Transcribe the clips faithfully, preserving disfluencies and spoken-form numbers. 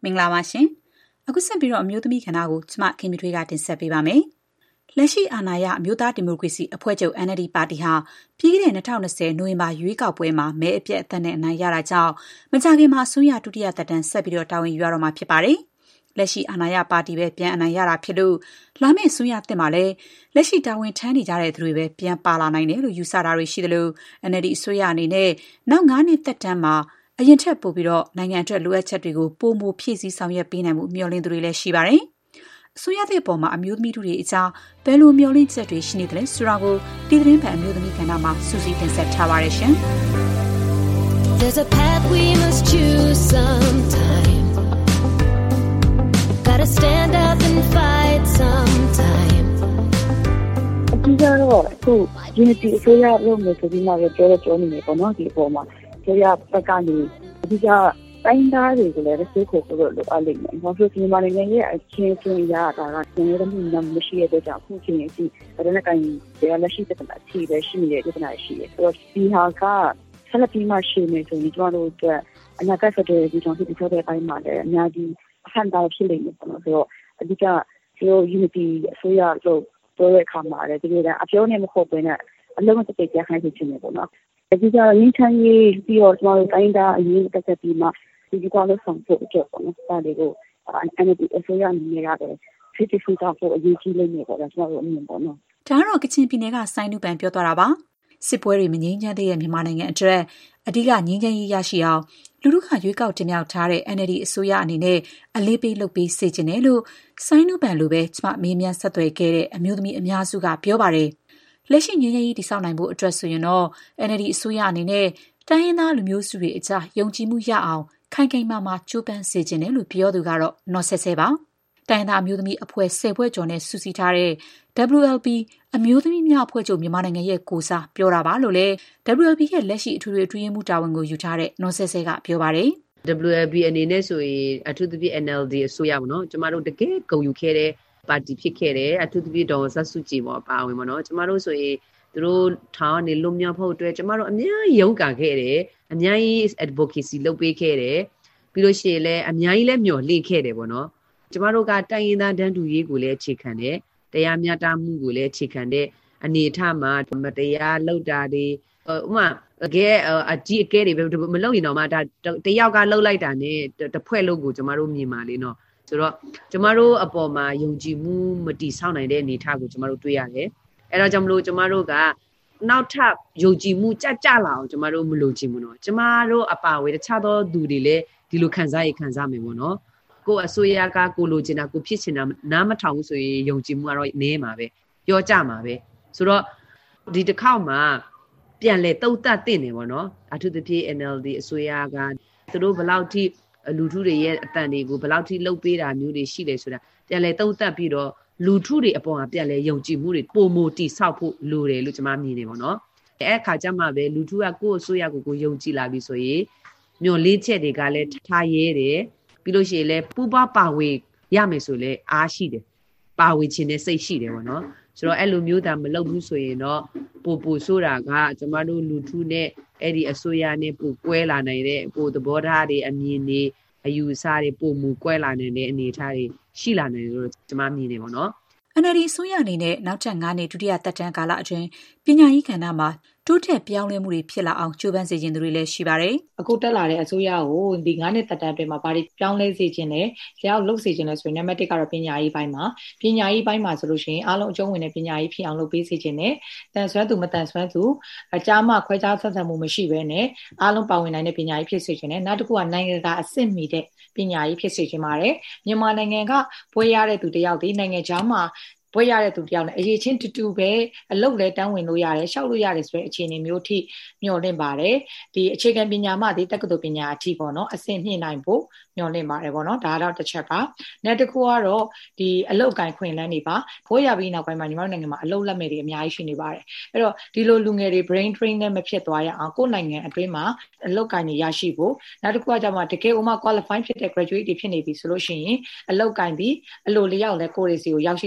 မင်္ဂလာပါရှင်အခုဆက်ပြီးတော့အမျိုးသမီးခန္ဓာကိုကျမခင်မီထွေးကတင်ဆက်ပေးပါမယ်လက်ရှိအာဏာရအမျိုးသားဒီမိုကရေစီအဖွဲ့ချုပ် N L D ပါတီဟာပြီးခဲ့တဲ့၂၀၂၀နိုဝင်ဘာရွေးကောက်ပွဲမှာမဲအပြတ်အသတ်နဲ့အနိုင်ရတာကြောင့်မကြာခင်မှာဆွေးရဒုတိယသက်တမ်းဆက်ပြီးတော့တာဝန်ယူရတော့မှာဖြစ်ပါတယ်လက်ရှိအာဏာရပါတီပဲပြန်အနိုင်ရတာဖြစ်လို့လာမယ့်ဆွေးရတင်မှာလဲလက်ရှိတာဝန်ထမ်းနေကြတဲ့သူတွေပဲပြန်ပါလာနိုင်တယ်လို့ယူဆတာတွေရှိတယ်လို့ N L D အစိုးရအနေနဲ့နောက်၅နှစ်သက်တမ်းမှာအရင်ထက်ပိုပြီးတော့နိုင်ငံအတွက်လိုအပ်ချက်တွေကိုပိုမိုဖြည့်ဆည်းဆောင်ရွက်ပေးနိုင်မှုမျှော်လင့်သူတွေလည်းရှိပါတယ်အစိုးရတဲ့အပေါ်မှာအမျိုးသမီးတွေအကြားဘယ်လိုမျှော်လင့်ချက်တွေရှိနေတယ်လဲဆိုတာကိုဒီသတင်းပတ်အမျိုးသမီးကဏ္ဍမှာစူးစီးတင်ဆက်ထားပါရရှင် There's a path we must choose sometime Gotta stand up and fight sometime အကြီးကတော့အခု unity အစိုးရလုပ်နေဆိုပြီးမှပြောတော့ပြောနေတယ်ပေါ့နော်ဒီအပေါ်မှာအစိုးရဘက်ကနေအကြီးကတိုင်းသားတွေကိုလည်းသိဖို့ပို့လို့လိုအပ်လိမ့်မယ်။ဘာလို့ဒီမှာနေရဲ့အချင်းချင်းရတာကကျန်တဲ့မှုနမ်းမရှိတဲ့ကြောင့်ခုချင်းစီဒါနဲ့ကိုင်းတယ်လက်ရှိတဲ့အချီပဲရှိနေတဲ့ဒီနာရှိတယ်။ဆိုတော့ဒီဟာကဆက်လက်ပြီးမှရှိနေဆိုရင်ကျွန်တော်တို့ကအနာဂတ်ဆက်တဲ့ဒီကြောင့်ဒီဆိုတဲ့အပိုင်းမှာလည်းအများကြီးအဟန့်တာဖြစ်လိမ့်မယ်ပေါ့နော်။ဆိုတော့အဓိကဒီ unity အစိုးရလို့ပြောတဲ့အခါမှာလည်းဒီလိုကအပြောနဲ့မဟုတ်ဘဲနဲ့အလုံးစုံတစ်ပြခိုင်းချင်တယ်ပေါ့နော်။အဓိကရင်းချမ်းရေးပြီးတော့ကျွန်တော်တို့တိုင်းသားအရေးတက်တက်ပြီးမှဒီကွာလို့ဆောင်ဖို့အကျပေါ့နော်။ဒါတွေကို N L D အစိုးရအနေနဲ့ရတယ်ဖြစ်ဖြစ်ဆောင်ဖို့အရေးကြီးလိမ့်မယ်ပေါ့နော်ကျွန်တော်တို့အမြင်ပေါ့နော်။ဒါကတော့ကချင်ပြည်နယ်ကစိုင်းနုပန်ပြောသွားတာပါ။စစ်ပွဲတွေမငြိမ်းချမ်းသေးတဲ့မြန်မာနိုင်ငံအတွက်အဓိကငြိမ်းချမ်းရေးရရှိအောင်လူထုကရွေးကောက်တင်မြှောက်ထားတဲ့ N L D အစိုးရအနေနဲ့အလေးပေးလုပ်ပေးစေချင်တယ်လို့စိုင်းနုပန်လိုပဲကျမမေးမြန်းဆက်သွယ်ခဲ့တဲ့အမျိုးသမီးအများစုကပြောပါတယ်။လက်ရှိငြိမ်းချမ်းရေးတည်ဆောက်နိုင်ဖို့အတွက်ဆိုရင်တော့ N L D အစိုးရအနေနဲ့တိုင်းရင်းသားလူမျိုးစုတွေအကြားယုံကြည်မှုရအောင်ခိုင်ခိုင်မာမာကြိုးပမ်းစေခြင်းတယ်လို့ပြောသူကတော့နော်ဆဲဆဲပါတိုင်းသားအမျိုးသမီးအဖွဲ့ဆယ်ဖွဲ့ကျော်နဲ့စုစည်းထားတဲ့ W L B အမျိုးသမီးများအဖွဲ့ချုပ်မြန်မာနိုင်ငံရဲ့ကိုစားပြောတာပါလို့လည်း W L B ရဲ့လက်ရှိအထွေထွေအတွင်းရေးမှူးတာဝန်ကိုယူထားတဲ့နော်ဆဲဆဲကပြောပါတယ် W L B အနေနဲ့ဆိုရင်အထူးသဖြင့် N L D အစိုးရပေါ့နော်ကျမတို့တကယ်ဂုဏ်ယူခဲ့တဲ့ပါတီဖြစ်ခဲ့တယ်အထူးသဖြင့်ဒေါ်ဆက်စုကြည်ပေါ့ပါဝင်ပေါ့နော်ကျမတို့ဆိုရင်သူတို့ထောင်းနေလွတ်မြောက်ဖို့အတွက်ကျမတို့အများကြီးရုန်းကန်ခဲ့တယ်အများကြီး advocacy လုပ်ပေးခဲ့တယ်ပြီးလို့ရှိရင်လည်းအများကြီးလည်းမျှော်လင့်ခဲ့တယ်ပေါ့နော်ကျမတို့ကတိုင်းရင်းသားတန်းတူရေးကိုလည်းအခြေခံတယ်တရားမျှတမှုကိုလည်းအခြေခံတဲ့အနေအထားမှာမတရားလုပ်တာတွေဥပမာအကဲအကြီးအကဲတွေမလုပ်ရင်တော့မှဒါတယောက်ကလှုပ်လိုက်တာနဲ့တစ်ဖွဲ့လုံးကိုကျမတို့မြင်ပါလေနော်ဆိုတော့ကျမတို့အပေါ်မှာယုံကြည်မှုမတည်ဆောက်နိုင်တဲ့အနေအထားကိုကျမတို့တွေ့ရတယ်အဲဒါကြောင့်မလို့ကျမတို့ကနောက်ထပ်ယုံကြည်မှုကြကြလာအောင်ကျမတို့မလိုချင်ဘူးနော်ကျမတို့အပါအဝင်တခြားသောသူတွေလည်းဒီလိုခံစားရခံစားမယ်ပေါ့နော်ကိုအစိုးရကကိုလိုချင်တာကိုဖြစ်ချင်တာနားမထောင်ဘူးဆိုရင်ယုံကြည်မှုကတော့နည်းမှာပဲပြောကြမှာပဲဆိုတော့ဒီတစ်ခေါက်မှာပြန်လဲတုံ့တက်တင်နေပေါ့နော်အထူးသဖြင့် N L D အစိုးရကသူတို့ဘယ်လောက်ထိလူထုတွေရဲ့အတန်တွေကိုဘယ်လောက်ထိလှုပ်ပေးတာမျိုးတွေရှိလဲဆိုတာပြန်လဲတုံ့တက်ပြီးတော့လူထုတွေအပေါ်မှာပြန်လဲယုံကြည်မှုတွေပုံမတိဆောက်ဖို့လိုတယ်လို့ကျွန်မမြင်နေပါတော့အဲ့အခါကျမှပဲလူထုကကိုယ့်အစိုးရကိုကိုယုံကြည်လာပြီဆိုရင်မျှော်လင့်ချက်တွေကလည်းထားရဲတယ်ပြီးလို့ရှိရင်လည်းပူပါပါဝေရမယ်ဆိုလည်းအားရှိတယ်ပါဝေခြင်းနဲ့စိတ်ရှိတယ်ပေါ့နော်ဆိုတော့အဲ့လိုမျိုးသာမလုပ်ဘူးဆိုရင်တော့ပို့ပို့ဆိုတာကကျွန်မတို့လူထုနဲ့အဲ့ဒီအစိုးရနဲ့ပို့ကွဲလာနိုင်တဲ့ပို့သဘောထားတွေအမြင်တွေအယူအဆတွေပို့မူကွဲလာနိုင်တဲ့အနေအထားတွေရှိလာနိုင်လို့ကျွန်မမြင်နေပါတော့ N L D အစိုးရအနေနဲ့နောက်ထပ်၅နှစ်ဒုတိယသက်တမ်းကာလအတွင်းပညာရေးကဏ္ဍမှာတိုးတက်ပြောင်းလဲမှုတွေဖြစ်လာအောင်ကြိုးပမ်းစေခြင်းတွေလည်းရှိပါတယ်။အခုတက်လာတဲ့အစိုးရကိုဒီ၅နှစ်သက်တမ်းအတွင်းမှာဘာတွေပြောင်းလဲစေခြင်းလဲ၊ကြောက်လုပ်စေခြင်းလဲဆိုရင်နံပါတ်တစ်ကတော့ပညာရေးပိုင်းမှာပညာရေးပိုင်းမှာဆိုလို့ရှိရင်အားလုံးအကျုံးဝင်တဲ့ပညာရေးဖြစ်အောင်လုပ်ပေးစေခြင်းနဲ့တန်ဆွမ်းသူမတန်ဆွမ်းသူအကြမ်းမှခွဲခြားဆက်ဆံမှုမရှိဘဲနဲ့အားလုံးပါဝင်နိုင်တဲ့ပညာရေးဖြစ်စေခြင်းနဲ့နောက်တစ်ခုကနိုင်ငံကအဆင့်မီတဲ့ပညာရေးဖြစ်စေခြင်းပါတယ်။မြန်မာနိုင်ငံကပွဲရတဲ့သူတယောက်ဒီနိုင်ငံခြားမှာပွဲရတဲ့သူတယောက်နဲ့အရေးချင်းတူတူပဲအလုပ်လဲတန်းဝင်လို့ရတယ်ရှောက်လို့ရတယ်ဆိုတဲ့အခြေအနေမျိုးထိမျှော်လင့်ပါတယ်ဒီအခြေခံပညာမှဒီတက္ကသိုလ်ပညာအထိပေါ့နော်အဆင့်မြင့်နိုင်ဖို့မျှော်လင့်ပါတယ်ပေါ့နော်ဒါတော့တစ်ချက်ပါနောက်တစ်ခုကတော့ဒီအလုပ်ကိုင်ခွင့်လန်းတွေပါပွဲရပြီးနောက်ပိုင်းမှာညီမတို့နိုင်ငံမှာအလုပ်လက်မဲ့တွေအများကြီးရှိနေပါတယ်အဲ့တော့ဒီလိုလူငယ်တွေ brain drain နဲ့မဖြစ်သွားရအောင်ကိုယ့်နိုင်ငံအတွင်းမှာအလုပ်ကိုင်တွေရရှိဖို့နောက်တစ်ခုကကျမှတကယ်ဥမာ qualify ဖြစ်တဲ့ graduate တွေဖြစ်နေပြီဆိုလို့ရှိရင်အလုပ်ကိုင်ပြီးအလိုလျောက်လဲကိုယ့်ရဲ့စီကိုရောက်ရှိလာမယ်ဆို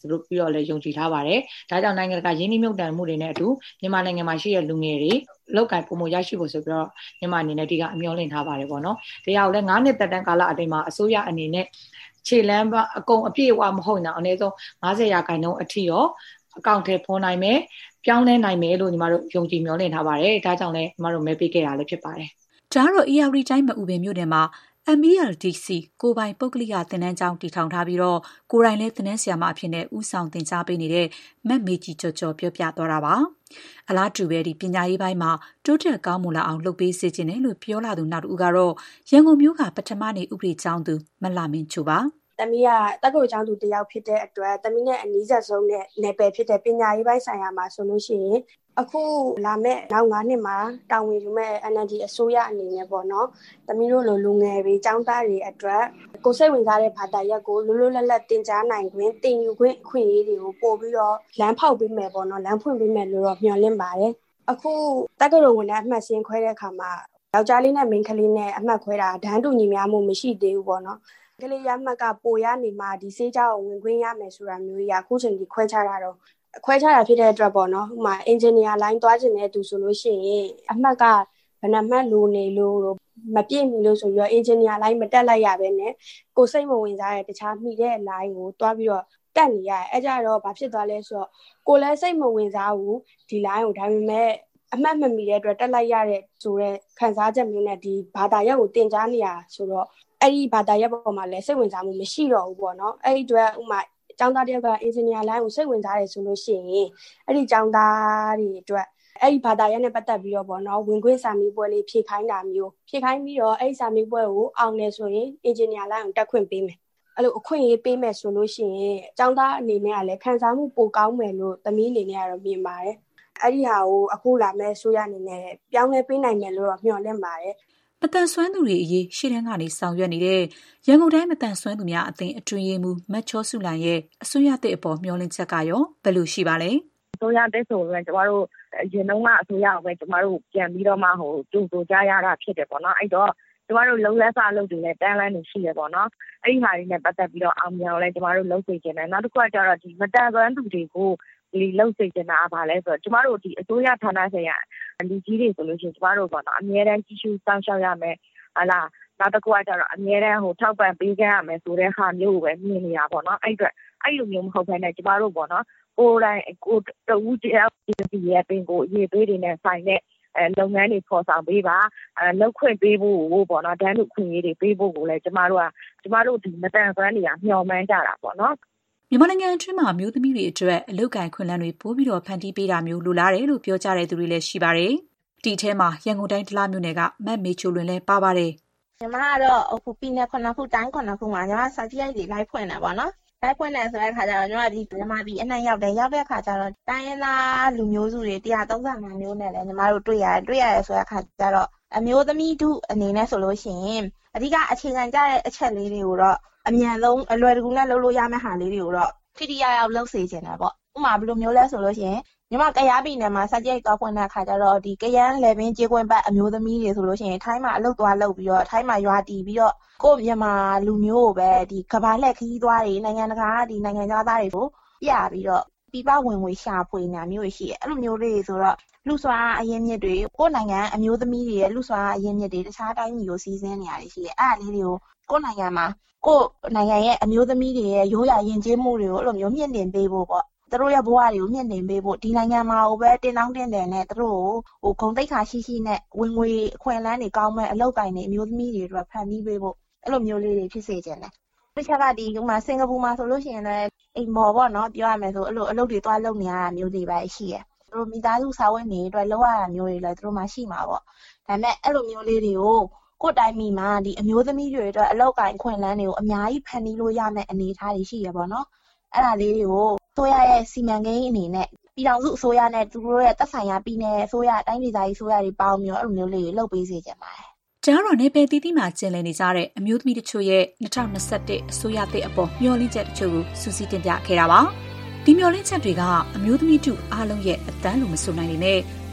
ဆိုလို့ပြီးတော့လည်းယုံကြည်ထားပါတယ်ဒါကြောင့်နိုင်ငံတကာရင်းနှီးမြှုပ်နှံမှုတွေနဲ့အတူမြန်မာနိုင်ငံမှာရှိတဲ့လူငယ်တွေလောက်ကိုင်ပုံမရရှိဖို့ဆိုပြီးတော့မြန်မာအနေနဲ့ဒီကအမျှော်လင့်ထားပါတယ်ပေါ့နော်တရားကိုလည်း၅နှစ်သက်တမ်းကာလအတွင်းမှာအစိုးရအနေနဲ့ခြေလမ်းအကုန်အပြည့်အဝမဟုတ်တော့အနည်းဆုံး၅၀ရာခိုင်နှုန်းအထိရောအကောင့်ထဲပေါ်နိုင်မယ်ပြောင်းလဲနိုင်မယ်လို့ညီမတို့ယုံကြည်မျှော်လင့်ထားပါတယ်ဒါကြောင့်လည်းညီမတို့မဲပေးခဲ့တာလည်းဖြစ်ပါတယ်ဒါကတော့ E R D တိုင်းမအူပင်မြို့နယ်မှာ M E L D C ကိုပိုင်ပုဂ္ဂလိကသင်တန်းကျောင်းတည်ထောင်ထားပြီးတော့ကိုယ်တိုင်လည်းသင်တန်းဆရာမအဖြစ်နဲ့ဦးဆောင်သင်ကြားပေးနေတဲ့မတ်မေကြီးကျော်ကျော်ပြောပြသွားတာပါအလားတူပဲဒီပညာရေးပိုင်းမှာတိုးတက်ကောင်းမွန်လာအောင်လုပ်ပေးစေချင်တယ်လို့ပြောလာသူနောက်တစ်ဦးကတော့ရန်ကုန်မြို့ကပထမနေဥပဒေကျောင်းသူမလှမင်းချိုပါတမီးကတက္ကသိုလ်ကျောင်းသူတယောက်ဖြစ်တဲ့အတွက်တမီးနဲ့အနီးဆက်ဆုံးနဲ့နယ်ပယ်ဖြစ်တဲ့ပညာရေးပိုင်းဆိုင်ရာမှာဆိုလို့ရှိရင်အခုလာမဲ့နောက်၅နှစ်မှာတာဝန်ယူမဲ့ N L D အစိုးရအနေနဲ့ပေါ့နော်တမီးတို့လိုလူငယ်တွေကျောင်းသားတွေအတွက်ကိုစိတ်ဝင်စားတဲ့ဘာသာရပ်ကိုလွတ်လွတ်လပ်လပ်သင်ကြားနိုင်ခွင့်သင်ယူခွင့်အခွင့်အရေးတွေကိုပို့ပြီးတော့လမ်းဖောက်ပေးမယ်ပေါ့နော်လမ်းဖွင့်ပေးမယ်လို့တော့မျှော်လင့်ပါတယ်အခုတက္ကသိုလ်ဝင်တဲ့အမှတ်စင်းခွဲတဲ့အခါမှာယောက်ျားလေးနဲ့မိန်းကလေးနဲ့အမှတ်ခွဲတာဒန်းတူညီများမှုမရှိသေးဘူးပေါ့နော်ကလေးရမှတ်ကပိုရနေမှဒီစေးကြောင်ဝင်ခွင့်ရမယ်ဆိုတာမျိုးကြီးအခုချိန်ဒီခွဲခြားတာတော့ခွဲခြားတာဖြစ်တဲ့အတွက်ပေါ့နော်ဥပမာအင်ဂျင်နီယာလိုင်းသွားခြင်းတဲ့သူဆိုလို့ရှိရင်အမှတ်ကဘယ်နှမှတ်လိုနေလို့မပြည့်မီလို့ဆိုပြီးတော့အင်ဂျင်နီယာလိုင်းမတက်လိုက်ရပဲနဲ့ကိုစိတ်မဝင်စားတဲ့တခြားမိတဲ့လိုင်းကိုတွားပြီးတော့တက်နေရတယ်အဲကြတော့ဘာဖြစ်သွားလဲဆိုတော့ကိုလည်းစိတ်မဝင်စားဘူးဒီလိုင်းကိုဒါပေမဲ့အမှတ်မမီတဲ့အတွက်တက်လိုက်ရတဲ့ဆိုတော့ခံစားချက်မျိုးနဲ့ဒီဘာသာရပ်ကိုတင်ကြားနေရဆိုတော့အဲ့ဒီဘာသာရပ်ပေါ်မှာလည်းစိတ်ဝင်စားမှုမရှိတော့ဘူးပေါ့နော်အဲ့ဒီအတွက်ဥမာကျောင်းသားတယောက်ကအင်ဂျင်နီယာလိုင်းကိုစိတ်ဝင်စားတယ်ဆိုလို့ရှိရင်အဲ့ဒီကျောင်းသားတွေအတွက်အဲ့ဒီဘာသာရပ်နဲ့ပတ်သက်ပြီးတော့ပေါ့နော်ဝင်ခွင့်စာမေးပွဲလေးဖြည့်ခိုင်းတာမျိုးဖြည့်ခိုင်းပြီးတော့အဲ့ဒီစာမေးပွဲကိုအောင်နေဆိုရင်အင်ဂျင်နီယာလိုင်းကိုတက်ခွင့်ပေးမယ်အဲ့လိုအခွင့်အရေးပေးမယ်ဆိုလို့ရှိရင်ကျောင်းသားအနေနဲ့ကလည်းခံစားမှုပိုကောင်းမယ်လို့သမီးအနေနဲ့ကတော့မြင်ပါတယ်အဲ့ဒီဟာကိုအခုလာမဲ့ဆိုရအနေနဲ့ပြောင်းလဲပေးနိုင်မယ်လို့တော့မျှော်လင့်ပါတယ်မတန်ဆွမ်းသူတွေအရေးရှေ့တန်းကနေဆောင်ရွက်နေတဲ့ရန်ကုန်တိုင်းမတန်ဆွမ်းသူများအသင်းအတွင်းရေးမှူးမတ်ချောစုလိုင်ရဲ့အစိုးရသစ်အပေါ်မျှော်လင့်ချက်ကရောဘယ်လိုရှိပါလဲအစိုးရသစ်ဆိုရင်ကျမတို့ရင်လုံးကအစိုးရကိုပဲကျမတို့ပြန်ပြီးတော့မှဟိုကြိုးဆိုကြရတာဖြစ်တယ်ပေါ့နော်အဲ့တော့ကျမတို့လုံးလက်စားလုပ်တွေနဲ့တန်းလန်းနေရှိရပေါ့နော်အဲ့ဒီဟာတွေနဲ့ပတ်သက်ပြီးတော့အောင်မြင်အောင်လဲကျမတို့လုပ်စေချင်တယ်နောက်တစ်ခုကကျတော့ဒီမတန်ဆွမ်းသူတွေကိုဒီလုပ်စေချင်တာပါလဲဆိုတော့ကျမတို့ဒီအစိုးရဌာနဆိုင်ရာလူကြီးတွေဆိုလို့ရှိရင်ကျမတို့ပေါ့နော်အများတန်းကြီးစုစောင့်ရှောက်ရမယ်ဟာလားနောက်တစ်ခုကကျတော့အများတန်းဟိုထောက်ပံ့ပေးကြရမယ်ဆိုတဲ့ဟာမျိုးကိုပဲမြင်နေတာပေါ့နော်အဲ့အတွက်အဲ့လိုမျိုးမဟုတ်ဘဲနဲ့ကျမတို့ပေါ့နော်ကိုယ်တိုင်ကိုတဝူးတယောက်ဒီရဲ့ပင်ကိုအရေးသွေးတွေနဲ့ဆိုင်တဲ့အဲလုပ်ငန်းတွေပေါ်ဆောင်ပေးပါအဲလောက်ခွင့်ပေးဖို့ပေါ့နော်တန်းတို့ခွင့်ရေးတွေပေးဖို့ကိုလည်းကျမတို့ကကျမတို့ဒီမတန်ဆွမ်းတွေကမျှော်မှန်းကြတာပေါ့နော်မြန်မာနိုင်ငံအတွင်းမှာမျိုးသမီးတွေအတွက်အလုပ်ကိုင်ခွင့်လန်းတွေပို့ပြီးတော့ဖန်တီးပေးတာမျိုးလိုလားတယ်လို့ပြောကြတဲ့သူတွေလည်းရှိပါတယ်ဒီအထဲမှာရန်ကုန်တိုင်းဒလမြို့နယ်ကမတ်မေချိုလွင်လည်းပါပါတယ်ညီမကတော့အခုပြည်နယ်ခုနှစ်ခုတိုင်းခုနှစ်ခုမှာညီမစာကြည့်ရိုက်တွေလိုက်ဖွင့်တယ်ပေါ့နော်လိုက်ဖွင့်တယ်ဆိုတဲ့အခါကျတော့ညီမဒီမြန်မာပြည်အနှံ့ရောက်တယ်ရောက်တဲ့အခါကျတော့တိုင်းရင်းသားလူမျိုးစုတွေone hundred thirty-fiveမျိုးနဲ့လည်းညီမတို့တွေ့ရတယ်တွေ့ရတယ်ဆိုတဲ့အခါကျတော့အမျိုးသမီးတို့အနေနဲ့ဆိုလို့ရှိရင်အဓိကအခြေခံကြတဲ့အချက်လေးတွေကိုတော့အမြန်ဆုံးအလွယ်တကူနဲ့လုပ်လို့ရမယ့်ဟာလေးတွေကိုတော့ထိထိရောက်ရောက်လုပ်စေချင်တယ်ပေါ့ဥပမာဘယ်လိုမျိုးလဲဆိုလို့ရှိရင်ညီမကရားပြည်နယ်မှာစာကြိတ်သွားဖွင့်တဲ့အခါကျတော့ဒီကရန်လေပင်ကြေးကွင်းပတ်အမျိုးသမီးတွေဆိုလို့ရှိရင်ထိုင်းမှာအလုပ်သွားလုပ်ပြီးတော့ထိုင်းမှာရွာတည်ပြီးတော့ကိုယ့်မြန်မာလူမျိုးကိုပဲဒီကဘာလက်ခီးသွားတွေနိုင်ငံတကာဒီနိုင်ငံသားတွေကိုပြပြီးတော့ပြပဝင်ငွေရှာဖွေနေတာမျိုးရှိတယ်အဲ့လိုမျိုးလေးဆိုတော့လူစွာအရင်းမြစ်တွေကိုယ့်နိုင်ငံအမျိုးသမီးတွေရဲ့လူစွာအရင်းမြစ်တွေတခြားတိုင်းမျိုးစီးစင်းနေရတယ်ရှိတယ်အဲ့ဒါလေးတွေကိုကိုယ့်နိုင်ငံမှာကိုယ့်နိုင်ငံရဲ့အမျိုးသမီးတွေရဲ့ရိုးရာယဉ်ကျေးမှုတွေကိုအဲ့လိုမျိုးမြင့်တင်ပေးဖို့ပေါ့သူတို့ရဲ့ဘဝတွေကိုမြင့်တင်ပေးဖို့ဒီနိုင်ငံမှာဟိုပဲတင်တောင်းတင်တယ်နဲ့သူတို့ဟိုဂုံတိတ်ခါရှိရှိနဲ့ဝင်ငွေအခွင့်အလမ်းတွေကောင်းမဲ့အလုပ်ကိုင်တွေအမျိုးသမီးတွေအတွက်ဖန်တီးပေးဖို့အဲ့လိုမျိုးလေးတွေဖြစ်စေချင်တယ်တစ်ချက်ကဒီဥမာစင်ကာပူမှာဆိုလို့ရှိရင်လည်းအိမ်မော်ပေါ့နော်ပြောရမယ်ဆိုအဲ့လိုအလုပ်တွေတွားလုပ်နေရတာမျိုးတွေပဲရှိရယ်သူတို့မိသားစုစာဝတ်နေအတွက်လုပ်ရတာမျိုးတွေလည်းသူတို့မှရှိမှာပေါ့ဒါပေမဲ့အဲ့လိုမျိုးလေးတွေကိုကိုယ်တိုင်မိမှာဒီအမျိုးသမီးတွေအတွက်အလောက်ကိုင်ခွင့်လန်းတွေကိုအများကြီးဖန်တီးလို့ရမယ့်အနေအထားတွေရှိရပါတော့။အဲ့ဒါလေးတွေကိုဆိုရရဲ့စီမံကိန်းအနေနဲ့ပြည်ထောင်စုအစိုးရနဲ့သူတို့ရဲ့သက်ဆိုင်ရာပြည်နယ်အစိုးရတိုင်းဒေသကြီးအစိုးရတွေပေါင်းပြီးတော့အဲ့လိုမျိုးလေးတွေလုပ်ပေးစေချင်ပါတယ်။ကျတော့နေပယ်တီးတီးမှာကျင်လည်နေကြတဲ့အမျိုးသမီးတချို့ရဲ့၂၀၂၁အစိုးရသစ်အပေါ်မျှော်လင့်ချက်တချို့ကိုစူးစီးတင်ပြခဲ့တာပါ။ဒီမျှော်လင့်ချက်တွေကအမျိုးသမီးတို့အားလုံးရဲ့အတန်းလို့မဆိုနိုင်ပေမဲ့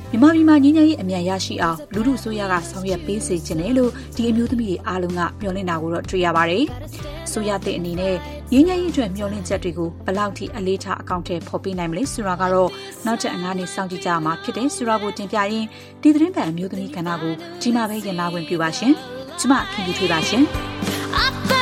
မြန်မာပြည်မှာငြိမ်းချမ်းရေးအမြန်ရရှိအောင်လူထုအစိုးရကဆောင်ရွက်ပေးစေချင်တယ်လို့ဒီအမျိုးသမီးတွေအားလုံးကမျှော်လင့်တာကိုတော့တွေ့ရပါတယ်။ဆိုရတဲ့အနေနဲ့ငြိမ်းချမ်းရေးအတွက်မျှော်လင့်ချက်တွေကိုဘယ်လောက်ထိအလေးထားအကောင့်ထဲပေါ်ပေးနိုင်မလဲဆိုတာကတော့နောက်ထပ်အငါးနှစ်စောင့်ကြည့်ကြရမှာဖြစ်တယ်ဆိုတာကိုတင်ပြရင်းဒီသတင်းပတ်အမျိုးသမီးကဏ္ဍကိုကြီးမားပဲရင်နာဝင်ပြပါရှင်။ကျမခင်ဗျူထွေးပါရှင်။